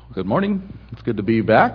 Good morning. It's good to be back.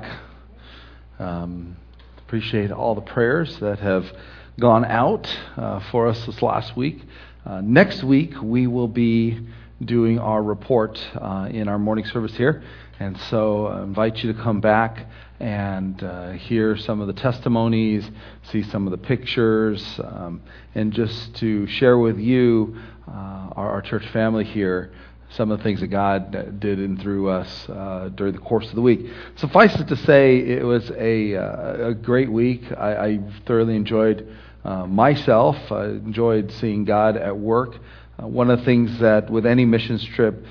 Appreciate all the prayers that have gone out for us this last week. Next week, we will be doing our report in our morning service here. And so I invite you to come back and hear some of the testimonies, see some of the pictures, and just to share with you, our church family here, some of the things that God did in through us during the course of the week. Suffice it to say, it was a great week. I thoroughly enjoyed myself. I enjoyed seeing God at work. One of the things that with any missions trip,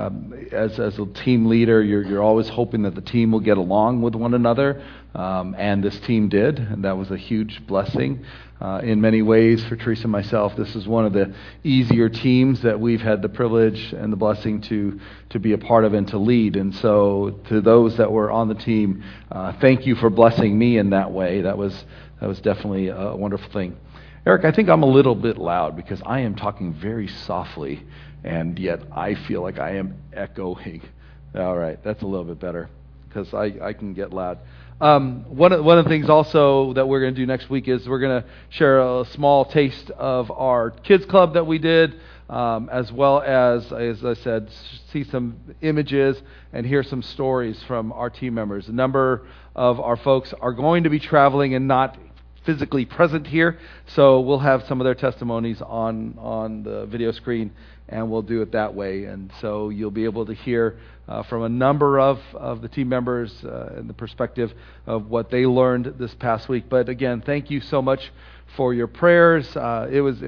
as a team leader, you're always hoping that the team will get along with one another, and this team did, and that was a huge blessing. In many ways, for Teresa and myself, this is one of the easier teams that we've had the privilege and the blessing to be a part of and to lead. And so, to those that were on the team, thank you for blessing me in that way. That was definitely a wonderful thing. Eric, I think I'm a little bit loud because I am talking very softly, and yet I feel like I am echoing. All right, that's a little bit better because I can get loud. One of the things also that we're going to do next week is we're going to share a small taste of our kids club that we did, as well as I said, see some images and hear some stories from our team members. A number of our folks are going to be traveling and not physically present here, so we'll have some of their testimonies on the video screen, and we'll do it that way. And so you'll be able to hear from a number of the team members and the perspective of what they learned this past week. But again, thank you so much for your prayers. It was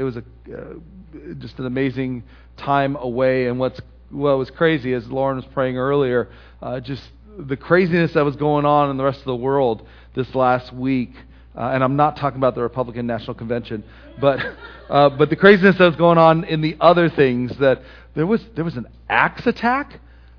just an amazing time away. And what was crazy, as Lauren was praying earlier, just the craziness that was going on in the rest of the world this last week. And I'm not talking about the Republican National Convention, but the craziness that was going on in the other things, that there was an axe attack.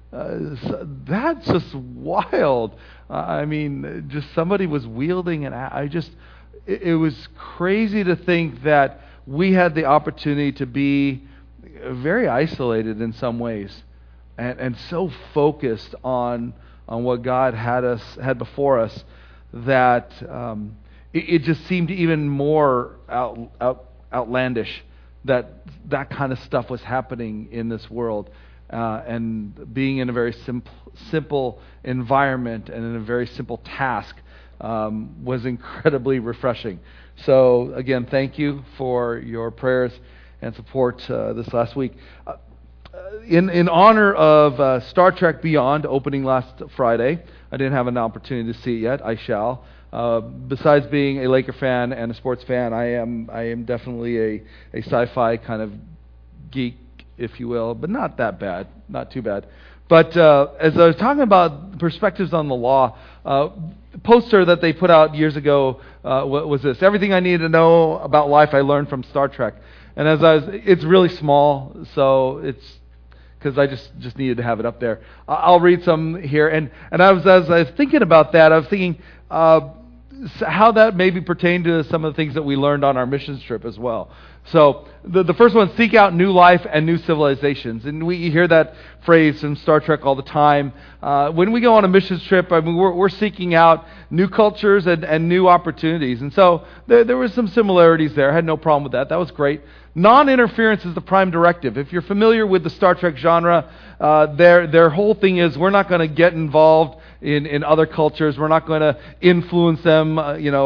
That's just wild. I mean, just somebody was wielding an axe. It was crazy to think that we had the opportunity to be very isolated in some ways, and so focused on what God had before us that. It just seemed even more outlandish that kind of stuff was happening in this world. And being in a very simple environment and in a very simple task was incredibly refreshing. So again, thank you for your prayers and support this last week. In honor of Star Trek Beyond opening last Friday, I didn't have an opportunity to see it yet. I shall. Besides being a Laker fan and a sports fan, I am definitely a sci-fi kind of geek, if you will, but not that bad, not too bad. But as I was talking about perspectives on the law, poster that they put out years ago, what was this? Everything I needed to know about life I learned from Star Trek. And it's really small, so it's because I just needed to have it up there. I'll read some here, and as I was thinking about that, I was thinking how that maybe pertained to some of the things that we learned on our missions trip as well. So the first one, seek out new life and new civilizations. And we hear that phrase from Star Trek all the time. When we go on a missions trip, I mean, we're seeking out new cultures and new opportunities. And so there were some similarities there. I had no problem with that. That was great. Non-interference is the prime directive. If you're familiar with the Star Trek genre, their whole thing is we're not going to get involved in other cultures. We're not going to influence them,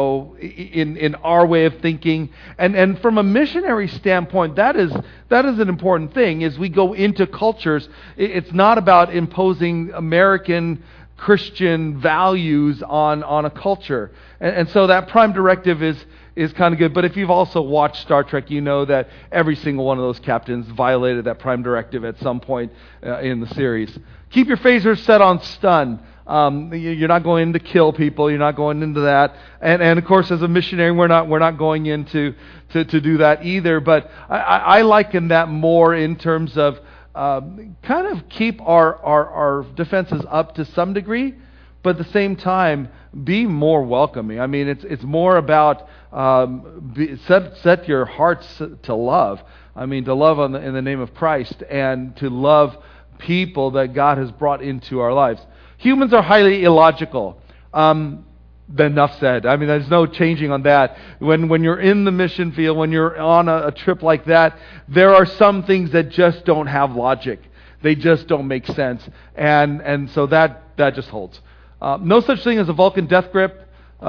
in our way of thinking. And from a missionary standpoint, that is an important thing. As we go into cultures, it's not about imposing American Christian values on a culture. And so that prime directive is kind of good. But if you've also watched Star Trek, you know that every single one of those captains violated that prime directive at some point in the series. Keep your phasers set on stun. You're not going in to kill people. You're not going into that. And of course, as a missionary, we're not going in to do that either. But I liken that more in terms of kind of keep our defenses up to some degree, but at the same time be more welcoming. I mean, it's more about set your hearts to love. I mean, to love in the name of Christ and to love people that God has brought into our lives. Humans are highly illogical. Enough said. I mean, there's no changing on that. When you're in the mission field, when you're on a trip like that, there are some things that just don't have logic. They just don't make sense. And so that just holds. No such thing as a Vulcan death grip.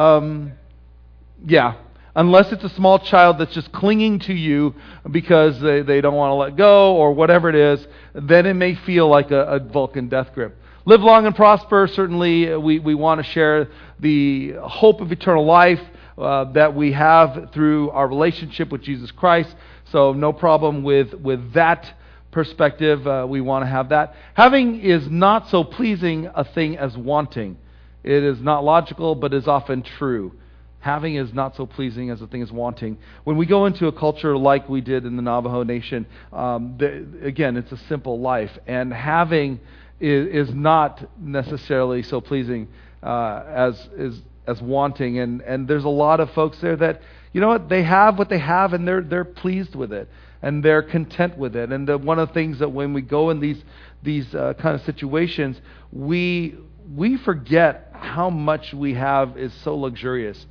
Unless it's a small child that's just clinging to you because they don't want to let go or whatever it is, then it may feel like a Vulcan death grip. Live long and prosper. Certainly, we want to share the hope of eternal life that we have through our relationship with Jesus Christ. So no problem with that perspective. We want to have that. Having is not so pleasing a thing as wanting. It is not logical, but is often true. Having is not so pleasing as a thing as wanting. When we go into a culture like we did in the Navajo Nation, again, it's a simple life. And having is not necessarily so pleasing as wanting. And there's a lot of folks there that, you know what they have, and they're pleased with it. And they're content with it. And one of the things that when we go in these kind of situations, we forget how much we have is so luxurious.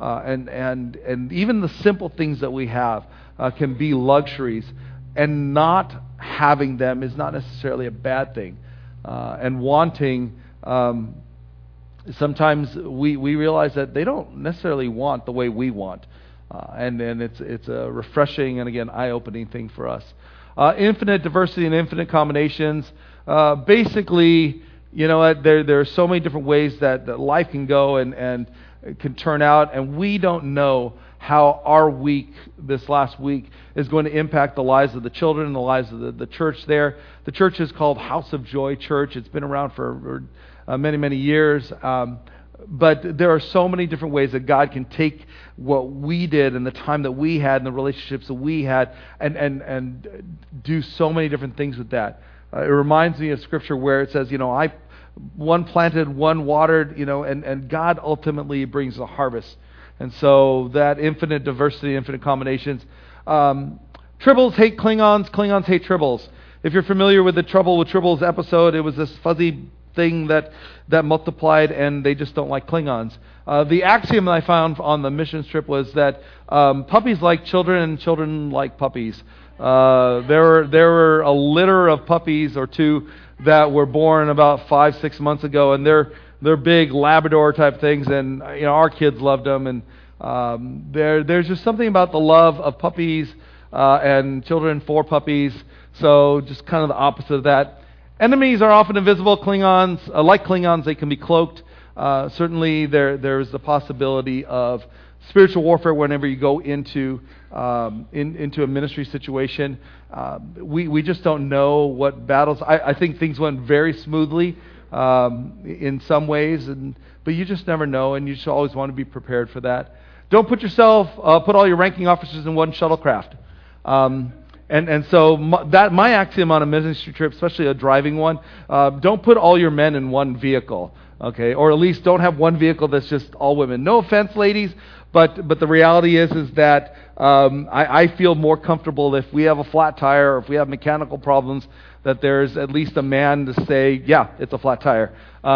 And even the simple things that we have can be luxuries, and not having them is not necessarily a bad thing. And wanting, sometimes we realize that they don't necessarily want the way we want, and it's a refreshing and again eye-opening thing for us. Infinite diversity and infinite combinations. Basically, you know what? There are so many different ways that life can go and can turn out, and we don't know how our week, this last week, is going to impact the lives of the children and the lives of the church there. The church is called House of Joy Church. It's been around for many, many years. But there are so many different ways that God can take what we did and the time that we had and the relationships that we had and do so many different things with that. It reminds me of Scripture where it says, one planted, one watered, and God ultimately brings a harvest. And so that infinite diversity, infinite combinations. Tribbles hate Klingons, Klingons hate Tribbles. If you're familiar with the Trouble with Tribbles episode, it was this fuzzy thing that multiplied, and they just don't like Klingons. The axiom that I found on the mission trip was that puppies like children and children like puppies. There were a litter of puppies or two that were born about 5-6 months ago, and they're big Labrador type things, and our kids loved them. And there's just something about the love of puppies and children for puppies. So just kind of the opposite of that. Enemies are often invisible. Klingons, like Klingons, they can be cloaked. Certainly, there's the possibility of spiritual warfare whenever you go into a ministry situation. We just don't know what battles. I think things went very smoothly in some ways, but you just never know, and you should always want to be prepared for that. Don't put all your ranking officers in one shuttlecraft. And so my axiom on a ministry trip, especially a driving one, don't put all your men in one vehicle, okay? Or at least don't have one vehicle that's just all women. No offense, ladies, but the reality is that I feel more comfortable if we have a flat tire or if we have mechanical problems, that there's at least a man to say, yeah, it's a flat tire.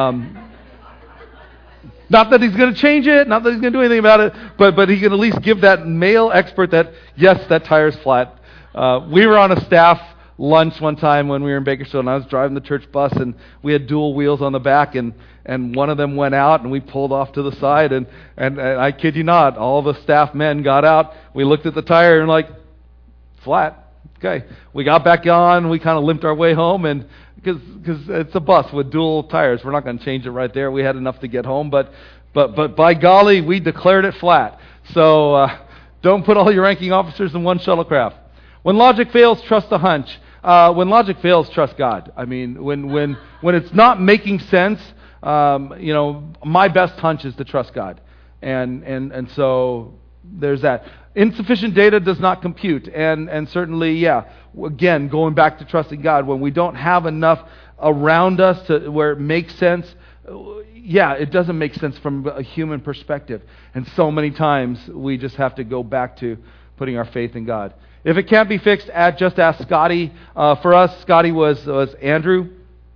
Not that he's going to change it, not that he's going to do anything about it, but he can at least give that male expert that, yes, that tire's flat. We were on a staff lunch one time when we were in Bakersfield, and I was driving the church bus, and we had dual wheels on the back, and one of them went out, and we pulled off to the side, and I kid you not, all the staff men got out, we looked at the tire, and like, flat. Okay. We got back on, we kind of limped our way home, and because it's a bus with dual tires, we're not going to change it right there. We had enough to get home, but by golly, we declared it flat. So don't put all your ranking officers in one shuttlecraft. When logic fails, trust a hunch. When logic fails, trust God. I mean, when it's not making sense, my best hunch is to trust God, and so there's that. Insufficient data does not compute, and certainly, again, going back to trusting God, when we don't have enough around us to where it makes sense, it doesn't make sense from a human perspective, and so many times we just have to go back to putting our faith in God. If it can't be fixed, just ask Scotty. For us, Scotty was Andrew.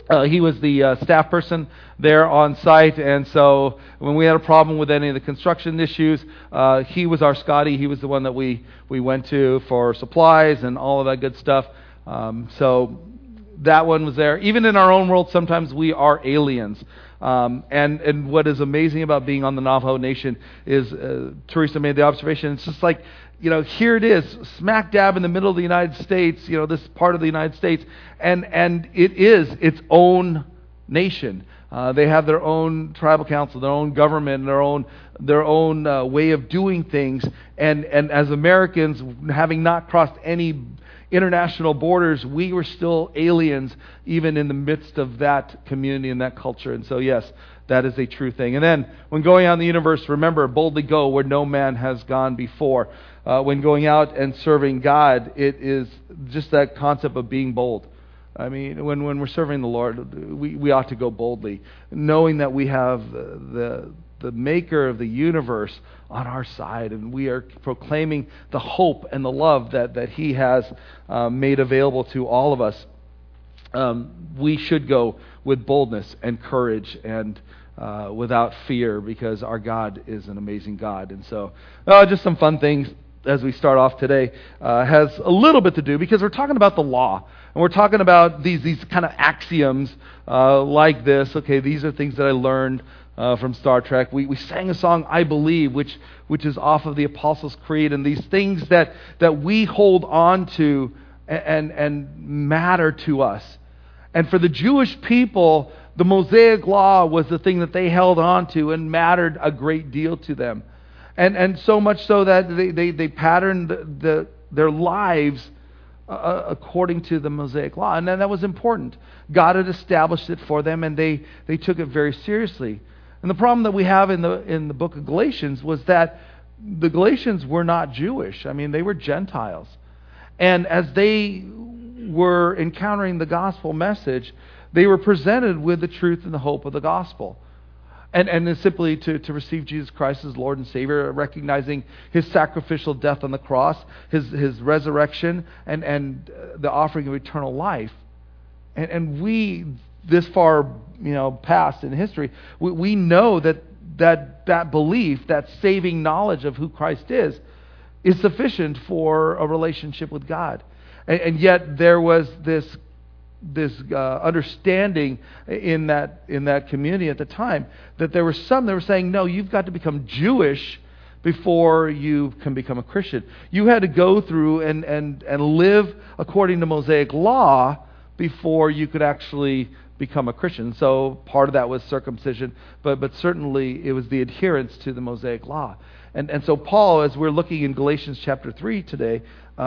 He was the staff person there on site, and so when we had a problem with any of the construction issues, he was our Scotty. He was the one that we went to for supplies and all of that good stuff. So that one was there. Even in our own world, sometimes we are aliens. And what is amazing about being on the Navajo Nation is, Teresa made the observation, it's just like, here it is, smack dab in the middle of the United States, this part of the United States, and it is its own nation. They have their own tribal council, their own government, their own way of doing things, and as Americans, having not crossed any international borders, we were still aliens even in the midst of that community and that culture. And so yes, that is a true thing. And then when going out in the universe, remember, boldly go where no man has gone before. When going out and serving God, it is just that concept of being bold. I mean, when we're serving the Lord, we ought to go boldly, knowing that we have the maker of the universe on our side, and we are proclaiming the hope and the love that He has made available to all of us. We should go with boldness and courage and without fear, because our God is an amazing God. And so, just some fun things as we start off today. Has a little bit to do, because we're talking about the law, and we're talking about these kind of axioms like this. Okay, these are things that I learned from Star Trek. We sang a song, I Believe, which is off of the Apostles' Creed, and these things that we hold on to and matter to us. And for the Jewish people, the Mosaic Law was the thing that they held on to and mattered a great deal to them. And so much so that they patterned their lives according to the Mosaic Law. And then that was important. God had established it for them, and they took it very seriously. And the problem that we have in the book of Galatians was that the Galatians were not Jewish. I mean, they were Gentiles. And as they were encountering the gospel message, they were presented with the truth and the hope of the gospel. And then simply to receive Jesus Christ as Lord and Savior, recognizing His sacrificial death on the cross, His resurrection, and the offering of eternal life. And we, this far past in history, we know that belief, that saving knowledge of who Christ is sufficient for a relationship with God. And yet there was this understanding in that community at the time that there were some that were saying, no, you've got to become Jewish before you can become a Christian. You had to go through and live according to Mosaic law before you could actually become a Christian. So part of that was circumcision, but certainly it was the adherence to the Mosaic law. And so Paul, as we're looking in Galatians chapter 3 today,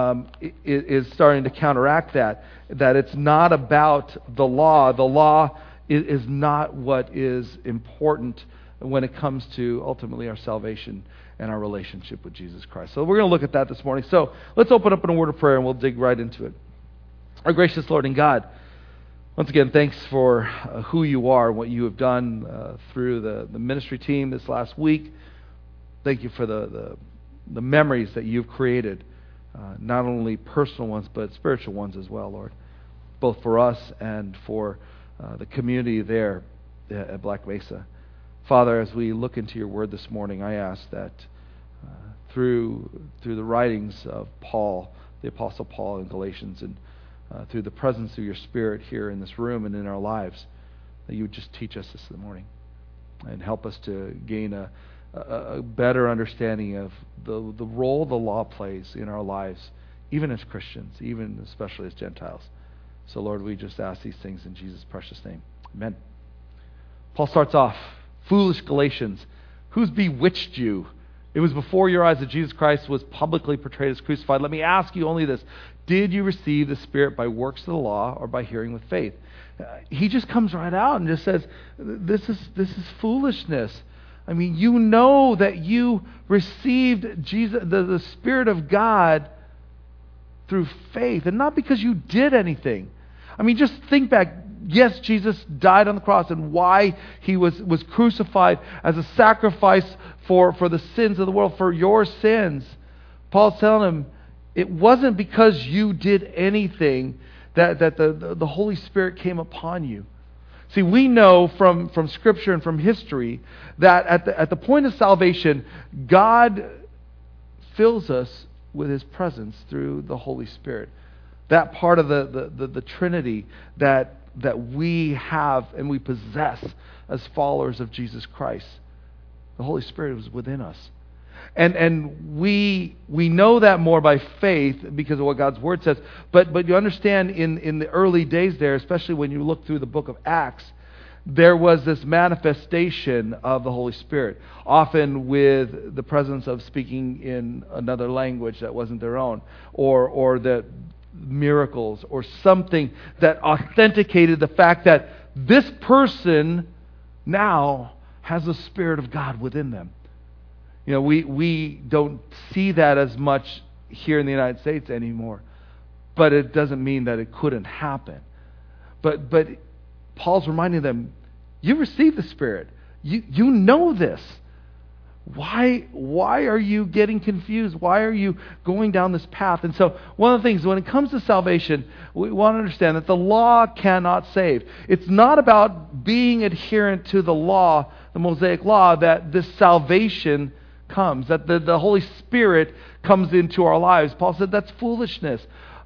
is starting to counteract that it's not about the law. The law is not what is important when it comes to ultimately our salvation and our relationship with Jesus Christ. So we're going to look at that this morning. So let's open up in a word of prayer and we'll dig right into it. Our gracious Lord and God, once again, thanks for who you are, what you have done through the ministry team this last week. Thank you for the memories that you've created, not only personal ones, but spiritual ones as well, Lord, both for us and for the community there at Black Mesa. Father, as we look into your word this morning, I ask that through the writings of Paul, the Apostle Paul in Galatians, and through the presence of your Spirit here in this room and in our lives, that you would just teach us this morning and help us to gain a better understanding of the role the law plays in our lives, even as Christians, even especially as Gentiles. So, Lord, we just ask these things in Jesus' precious name. Amen. Paul starts off, foolish Galatians, who's bewitched you? It was before your eyes that Jesus Christ was publicly portrayed as crucified. Let me ask you only this. Did you receive the Spirit by works of the law or by hearing with faith? He just comes right out and just says, this is foolishness. I mean, you know that you received Jesus, the Spirit of God through faith, and not because you did anything. I mean, just think back. Yes, Jesus died on the cross, and why He was crucified as a sacrifice for the sins of the world, for your sins. Paul's telling him, it wasn't because you did anything that the Holy Spirit came upon you. See, we know from Scripture and from history that at the point of salvation, God fills us with His presence through the Holy Spirit. That part of the Trinity that we have and we possess as followers of Jesus Christ. The Holy Spirit was within us. And we know that more by faith because of what God's Word says. But you understand in the early days there, especially when you look through the book of Acts, there was this manifestation of the Holy Spirit, often with the presence of speaking in another language that wasn't their own, or the miracles, or something that authenticated the fact that this person now has the Spirit of God within them. You know, we don't see that as much here in the United States anymore, but it doesn't mean that it couldn't happen. But Paul's reminding them, you received the Spirit. You know this. Why are you getting confused? Why are you going down this path? And so one of the things, when it comes to salvation, we want to understand that the law cannot save. It's not about being adherent to the law, the Mosaic law, that this salvation comes, that the Holy Spirit comes into our lives. Paul said that's foolishness.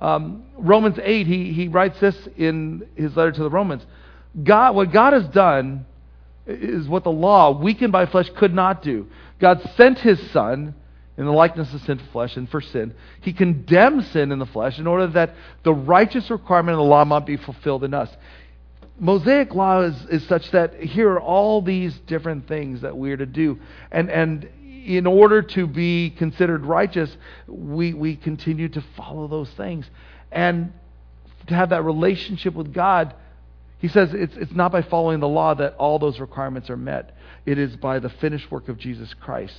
Romans 8, he writes this in his letter to the Romans. What God has done is what the law, weakened by flesh, could not do. God sent His Son in the likeness of sinful flesh, and for sin, He condemned sin in the flesh in order that the righteous requirement of the law might be fulfilled in us. Mosaic law is such that here are all these different things that we are to do. And in order to be considered righteous, we continue to follow those things. And to have that relationship with God, he says it's not by following the law that all those requirements are met. It is by the finished work of Jesus Christ.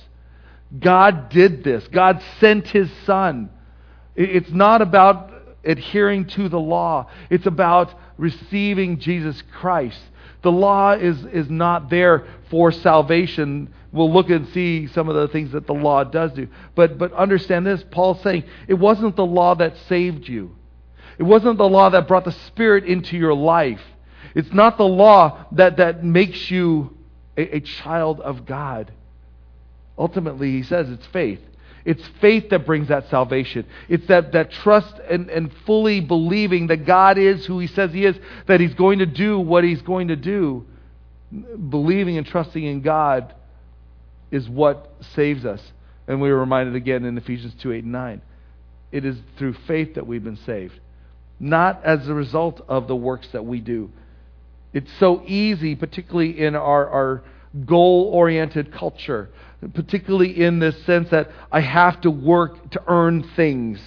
God did this. God sent His Son. It's not about adhering to the law. It's about receiving Jesus Christ. The law is not there for salvation. We'll look and see some of the things that the law does do. But understand this, Paul's saying it wasn't the law that saved you. It wasn't the law that brought the Spirit into your life. It's not the law that makes you a child of God. Ultimately, he says it's faith. It's faith that brings that salvation. It's that trust and fully believing that God is who He says He is, that He's going to do what He's going to do. Believing and trusting in God is what saves us. And we were reminded again in Ephesians 2, 8, and 9. It is through faith that we've been saved, not as a result of the works that we do. It's so easy, particularly in our goal-oriented culture, particularly in this sense that I have to work to earn things,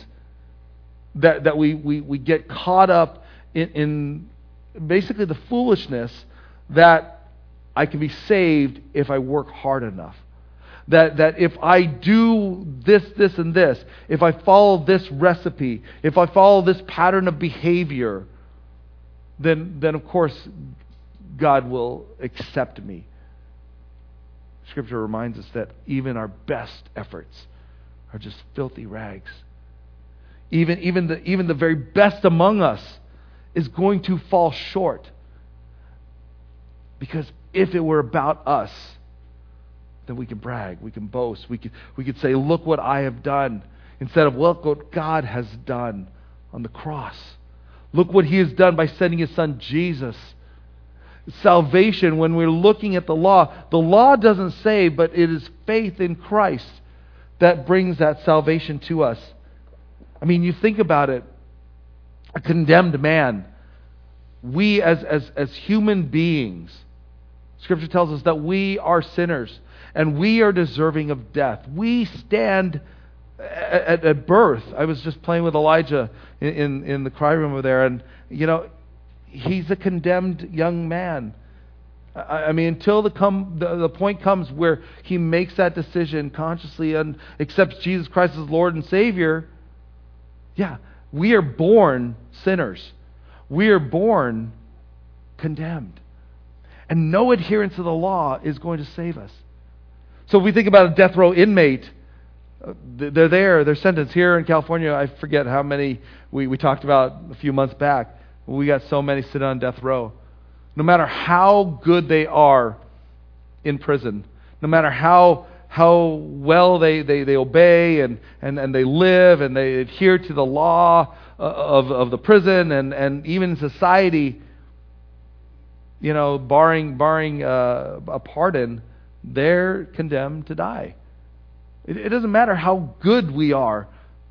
that we get caught up in basically the foolishness that I can be saved if I work hard enough. That if I do this, and this, if I follow this recipe, if I follow this pattern of behavior, then of course God will accept me. Scripture reminds us that even our best efforts are just filthy rags. Even the very best among us is going to fall short. Because if it were about us, then we can brag, we can boast, we could say, look what I have done, instead of look what God has done on the cross. Look what He has done by sending His Son Jesus. Salvation, when we're looking at the law doesn't save, but it is faith in Christ that brings that salvation to us. I mean, you think about it, a condemned man, we as human beings, Scripture tells us that we are sinners and we are deserving of death. We stand at birth. I was just playing with Elijah in the cry room over there, and he's a condemned young man. I mean, until the point comes where he makes that decision consciously and accepts Jesus Christ as Lord and Savior, we are born sinners. We are born condemned. And no adherence to the law is going to save us. So if we think about a death row inmate, they're sentenced here in California. I forget how many we talked about a few months back. We got so many sit on death row. no matter how good they are in prison, no matter how well they obey and they live and they adhere to the law of the prison and even society, barring a pardon, they're condemned to die. It doesn't matter how good we are.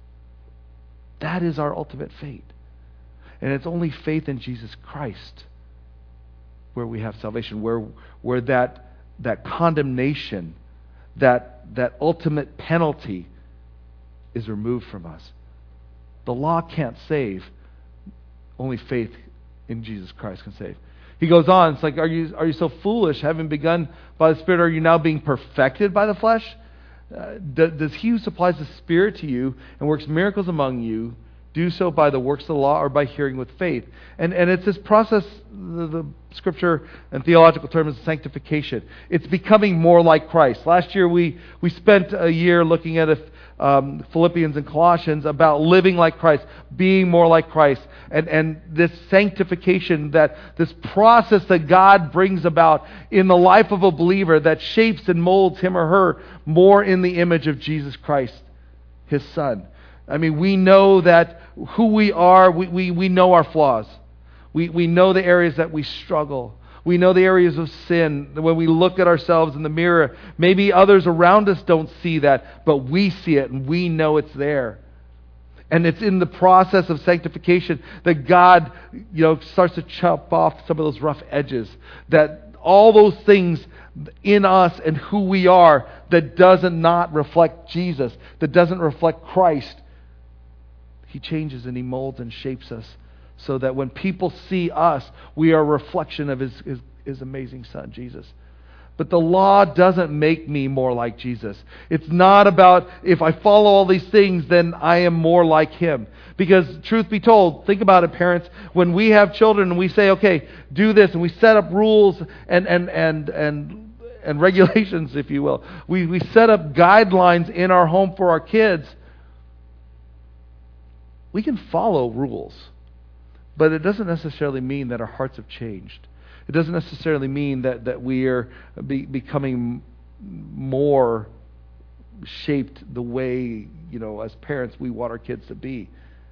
That is our ultimate fate. And it's only faith in Jesus Christ where we have salvation, where that condemnation, that ultimate penalty is removed from us. The law can't save. Only faith in Jesus Christ can save. He goes on, it's like, are you so foolish? Having begun by the Spirit, are you now being perfected by the flesh? Does he who supplies the Spirit to you and works miracles among you do so by the works of the law or by hearing with faith? And it's this process, the Scripture and theological term is sanctification. It's becoming more like Christ. Last year we spent a year looking at Philippians and Colossians about living like Christ, being more like Christ, and this sanctification, that this process that God brings about in the life of a believer that shapes and molds him or her more in the image of Jesus Christ, His Son. I mean, we know that who we are, we know our flaws. We know the areas that we struggle. We know the areas of sin. When we look at ourselves in the mirror, maybe others around us don't see that, but we see it and we know it's there. And it's in the process of sanctification that God, starts to chop off some of those rough edges. That all those things in us and who we are that doesn't not reflect Jesus, that doesn't reflect Christ, He changes and He molds and shapes us so that when people see us, we are a reflection of His amazing Son, Jesus. But the law doesn't make me more like Jesus. It's not about, if I follow all these things, then I am more like Him. Because truth be told, think about it, parents, when we have children and we say, okay, do this, and we set up rules and regulations, if you will. We set up guidelines in our home for our kids. We can follow rules, but it doesn't necessarily mean that our hearts have changed. It doesn't necessarily mean that we are becoming more shaped the way, as parents, we want our kids to be.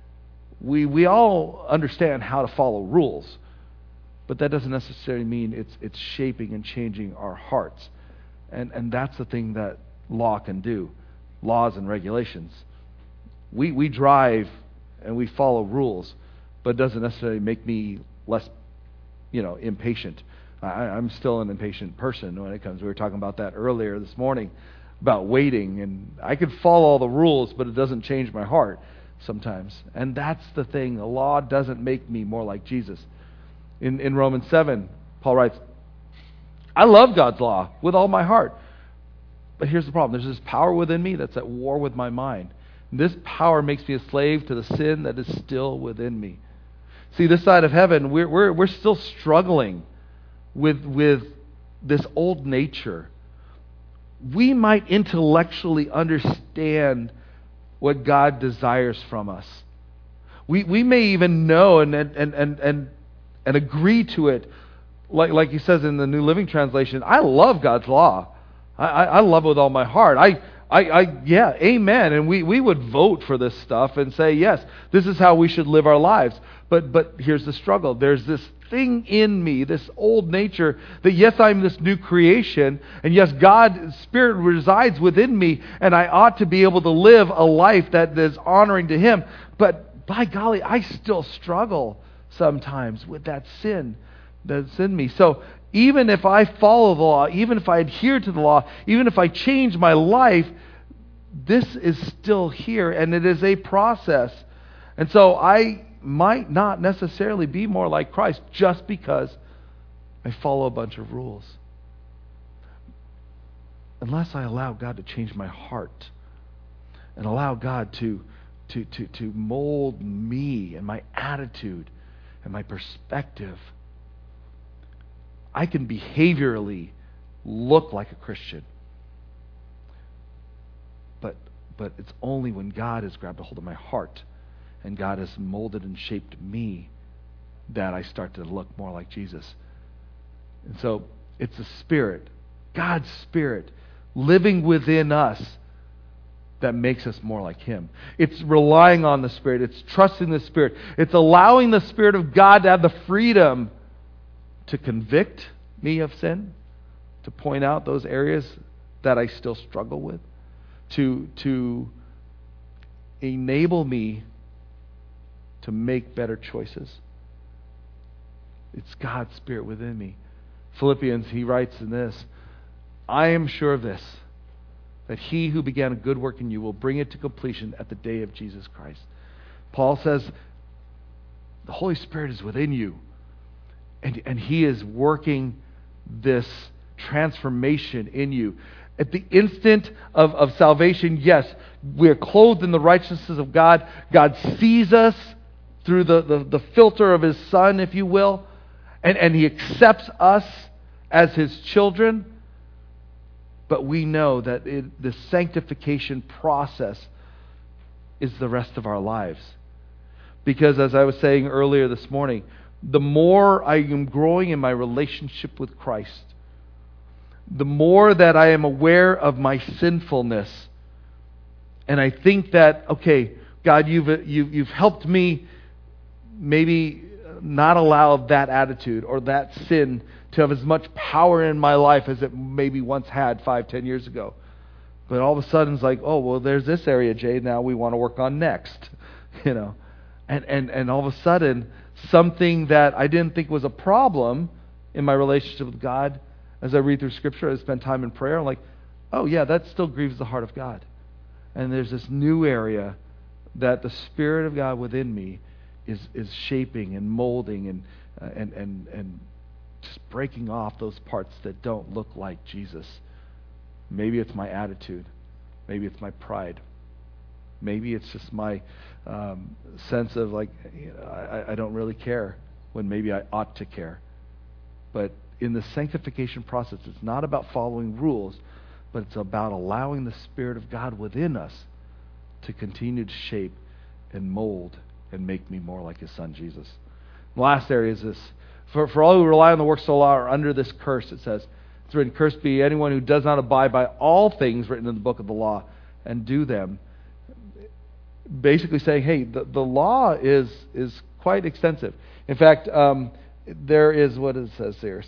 We all understand how to follow rules, but that doesn't necessarily mean it's shaping and changing our hearts. And that's the thing that law can do, laws and regulations. We drive and we follow rules, but it doesn't necessarily make me less, impatient. I'm still an impatient person when it comes. We were talking about that earlier this morning, about waiting, and I could follow all the rules, but it doesn't change my heart sometimes. And that's the thing. The law doesn't make me more like Jesus. In Romans 7, Paul writes, I love God's law with all my heart. But here's the problem. There's this power within me that's at war with my mind. This power makes me a slave to the sin that is still within me. See, this side of heaven, we're still struggling with this old nature. We might intellectually understand what God desires from us. We may even know and agree to it, like he says in the New Living Translation. I love God's law. I love it with all my heart. Yeah, amen. And we would vote for this stuff and say, yes, this is how we should live our lives. But here's the struggle. There's this thing in me, this old nature, that yes, I'm this new creation, and yes, God's Spirit resides within me, and I ought to be able to live a life that is honoring to Him. But by golly, I still struggle sometimes with that sin that's in me. So even if I follow the law, even if I adhere to the law, even if I change my life, this is still here, and it is a process. And so I might not necessarily be more like Christ just because I follow a bunch of rules. Unless I allow God to change my heart and allow God to mold me and my attitude and my perspective, I can behaviorally look like a Christian. But it's only when God has grabbed a hold of my heart and God has molded and shaped me that I start to look more like Jesus. And so it's the Spirit, God's Spirit, living within us that makes us more like Him. It's relying on the Spirit. It's trusting the Spirit. It's allowing the Spirit of God to have the freedom to convict me of sin, to point out those areas that I still struggle with, to enable me to make better choices. It's God's Spirit within me. Philippians, he writes in this, I am sure of this, that He who began a good work in you will bring it to completion at the day of Jesus Christ. Paul says, the Holy Spirit is within you, and He is working this transformation in you. At the instant of salvation, yes, we're clothed in the righteousness of God. God sees us through the filter of His Son, if you will, and He accepts us as His children. But we know that the sanctification process is the rest of our lives. Because as I was saying earlier this morning, the more I am growing in my relationship with Christ, the more that I am aware of my sinfulness, and I think that, okay, God, you've helped me maybe not allow that attitude or that sin to have as much power in my life as it maybe once had 5-10 years ago. But all of a sudden it's like, oh, well, there's this area, Jay, now we want to work on next. And all of a sudden, something that I didn't think was a problem in my relationship with God, as I read through Scripture, I spend time in prayer, I'm like, oh yeah, that still grieves the heart of God. And there's this new area that the Spirit of God within me is shaping and molding and just breaking off those parts that don't look like Jesus. Maybe it's my attitude. Maybe it's my pride. Maybe it's just my sense of like, I don't really care when maybe I ought to care. But in the sanctification process, it's not about following rules, but it's about allowing the Spirit of God within us to continue to shape and mold and make me more like His Son, Jesus. The last area is this. For all who rely on the works of the law are under this curse, it says. It's written, cursed be anyone who does not abide by all things written in the book of the law and do them. Basically saying, hey, the law is quite extensive. In fact, there is, what it says here,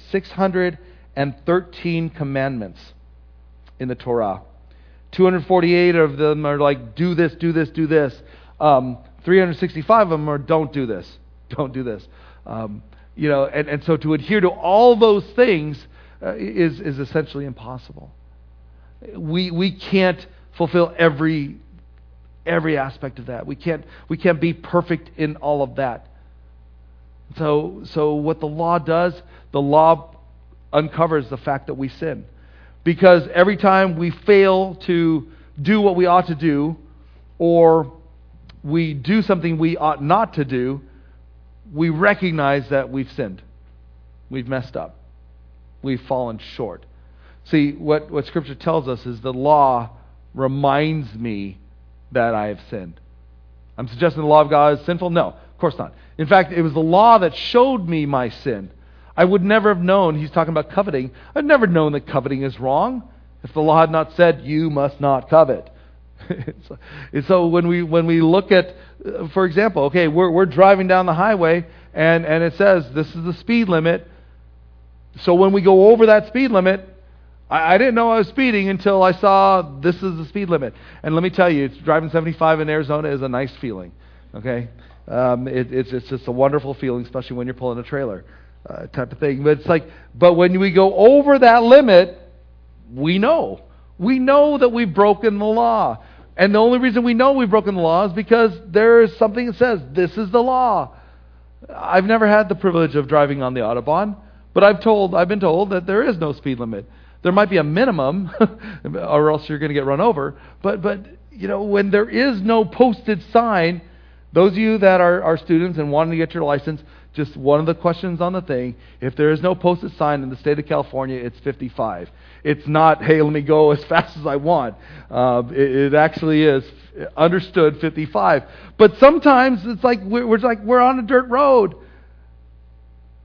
613 commandments in the Torah. 248 of them are like, do this, do this, do this. 365 of them are, don't do this, don't do this. And so to adhere to all those things is essentially impossible. We can't fulfill every aspect of that. We can't be perfect in all of that. So what the law does, the law uncovers the fact that we sin. Because every time we fail to do what we ought to do, or we do something we ought not to do, we recognize that we've sinned. We've messed up. We've fallen short. See, what Scripture tells us is the law reminds me that I have sinned. I'm suggesting the law of God is sinful? No, of course not. In fact, it was the law that showed me my sin. I would never have known, he's talking about coveting, I'd never known that coveting is wrong if the law had not said, you must not covet. So when we look at, for example, okay, we're driving down the highway and it says this is the speed limit. So when we go over that speed limit, I didn't know I was speeding until I saw this is the speed limit. And let me tell you, driving 75 in Arizona is a nice feeling. Okay, it's just a wonderful feeling, especially when you're pulling a trailer type of thing. But it's like, but when we go over that limit, we know that we've broken the law. And the only reason we know we've broken the law is because there is something that says, this is the law. I've never had the privilege of driving on the Autobahn, but I've been told that there is no speed limit. There might be a minimum, or else you're going to get run over. But when there is no posted sign, those of you that are students and wanting to get your license, just one of the questions on the thing, if there is no posted sign in the state of California, it's 55. It's not, hey, let me go as fast as I want. It actually is understood 55. But sometimes it's like we're on a dirt road.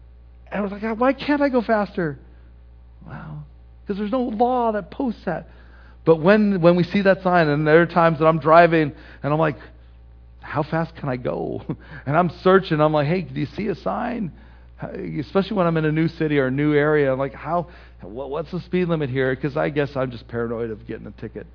And I was like, God, why can't I go faster? Well, because there's no law that posts that. But when we see that sign, and there are times that I'm driving, and I'm like, how fast can I go? And I'm searching. I'm like, hey, do you see a sign? Especially when I'm in a new city or a new area. I'm like, what's the speed limit here? Because I guess I'm just paranoid of getting a ticket.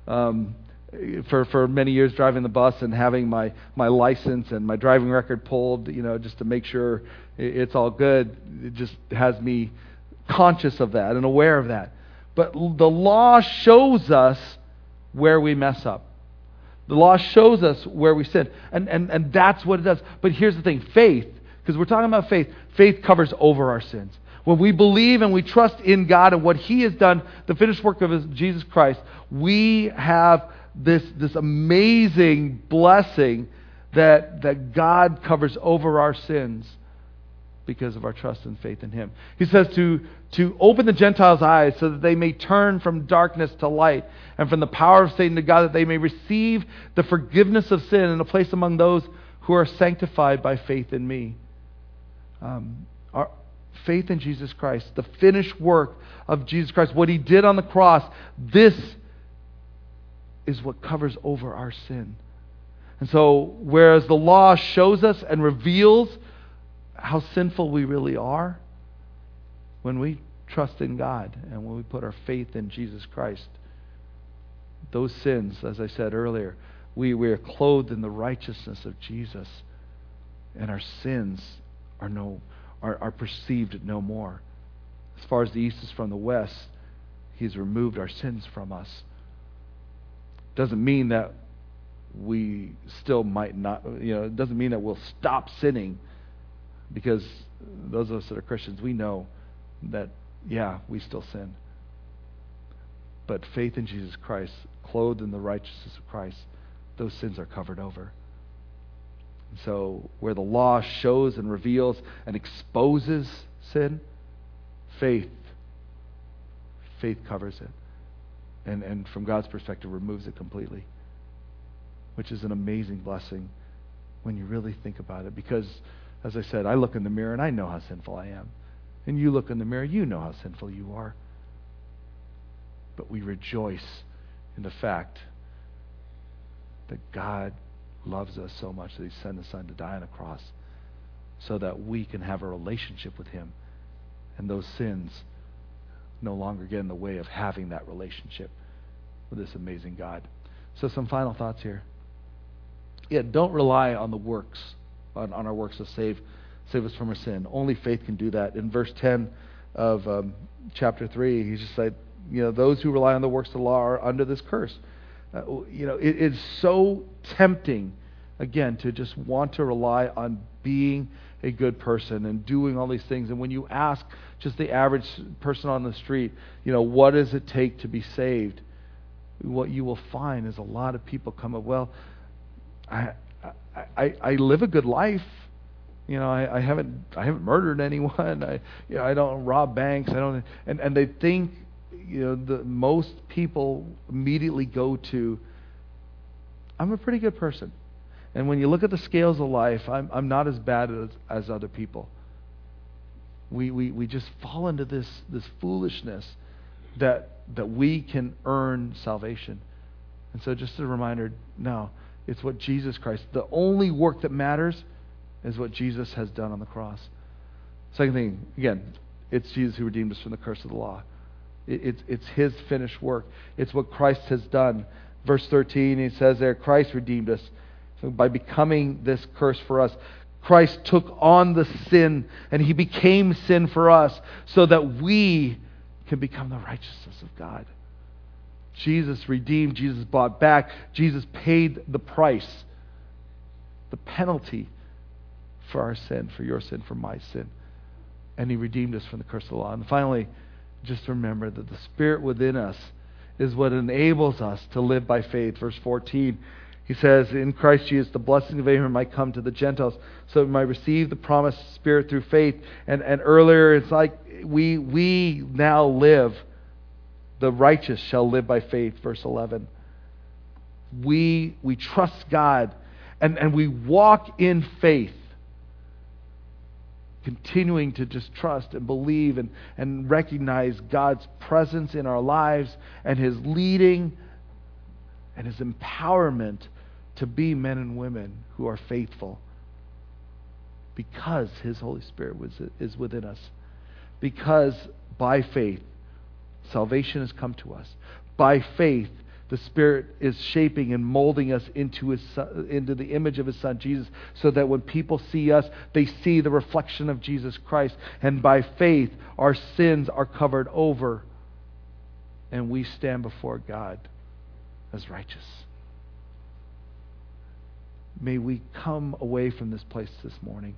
For many years driving the bus and having my license and my driving record pulled, just to make sure it's all good, it just has me conscious of that and aware of that. But the law shows us where we mess up. The law shows us where we sin. And that's what it does. But here's the thing. Faith, because we're talking about faith, faith covers over our sins. When we believe and we trust in God and what He has done, the finished work of Jesus Christ, we have this amazing blessing that God covers over our sins because of our trust and faith in Him. He says to open the Gentiles' eyes so that they may turn from darkness to light and from the power of Satan to God, that they may receive the forgiveness of sin and a place among those who are sanctified by faith in me. Our faith in Jesus Christ, the finished work of Jesus Christ, what He did on the cross, this is what covers over our sin. And so, whereas the law shows us and reveals how sinful we really are, when we trust in God and when we put our faith in Jesus Christ, those sins, as I said earlier, we are clothed in the righteousness of Jesus, and our sins are perceived no more. As far as the east is from the west, He's removed our sins from us. Doesn't mean that we still might not, it doesn't mean that we'll stop sinning, because those of us that are Christians, we know that, we still sin. But faith in Jesus Christ, clothed in the righteousness of Christ, those sins are covered over. And so, where the law shows and reveals and exposes sin, faith covers it. And from God's perspective, removes it completely. Which is an amazing blessing when you really think about it. Because, as I said, I look in the mirror and I know how sinful I am. And you look in the mirror, you know how sinful you are. But we rejoice in the fact that God loves us so much that He sent His Son to die on a cross so that we can have a relationship with Him. And those sins no longer get in the way of having that relationship with this amazing God. So some final thoughts here. Don't rely on the works, on our works to save us from our sin. Only faith can do that. In verse 10 of chapter 3, He's just like, those who rely on the works of the law are under this curse. It's so tempting, again, to just want to rely on being a good person and doing all these things. And when you ask just the average person on the street, what does it take to be saved? What you will find is a lot of people come up, well, I live a good life. I haven't murdered anyone. I don't rob banks. And they think, the most people immediately go to, I'm a pretty good person. And when you look at the scales of life, I'm not as bad as other people. We just fall into this foolishness that we can earn salvation. And so just a reminder, no, it's what Jesus Christ, the only work that matters is what Jesus has done on the cross. Second thing, again, it's Jesus who redeemed us from the curse of the law. It's His finished work. It's what Christ has done. Verse 13, He says there, Christ redeemed us by becoming this curse for us. Christ took on the sin and He became sin for us so that we can become the righteousness of God. Jesus redeemed, Jesus bought back, Jesus paid the price, the penalty for our sin, for your sin, for my sin. And He redeemed us from the curse of the law. And finally, just remember that the Spirit within us is what enables us to live by faith. Verse 14, He says, in Christ Jesus, the blessing of Abraham might come to the Gentiles, so we might receive the promised Spirit through faith. And earlier, it's like we now live, the righteous shall live by faith, verse 11. We trust God, and we walk in faith continuing to just trust and believe and recognize God's presence in our lives and His leading and His empowerment to be men and women who are faithful because His Holy Spirit is within us. Because by faith, salvation has come to us. By faith, the Spirit is shaping and molding us into the image of His Son, Jesus, so that when people see us, they see the reflection of Jesus Christ. And by faith, our sins are covered over, and we stand before God as righteous. May we come away from this place this morning.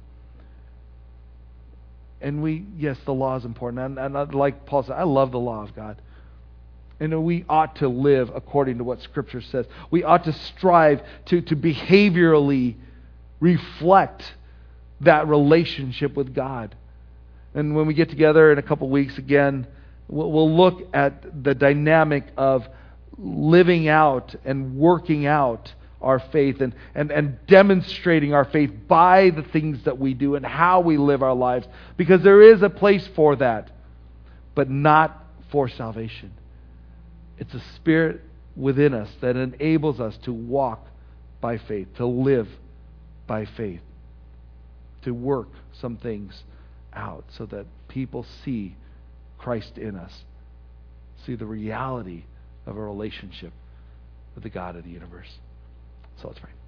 And yes, the law is important. And like Paul said, I love the law of God. And we ought to live according to what Scripture says. We ought to strive to behaviorally reflect that relationship with God. And when we get together in a couple weeks again, we'll look at the dynamic of living out and working out our faith and demonstrating our faith by the things that we do and how we live our lives. Because there is a place for that, but not for salvation. It's a Spirit within us that enables us to walk by faith, to live by faith, to work some things out so that people see Christ in us, see the reality of a relationship with the God of the universe. So let's pray.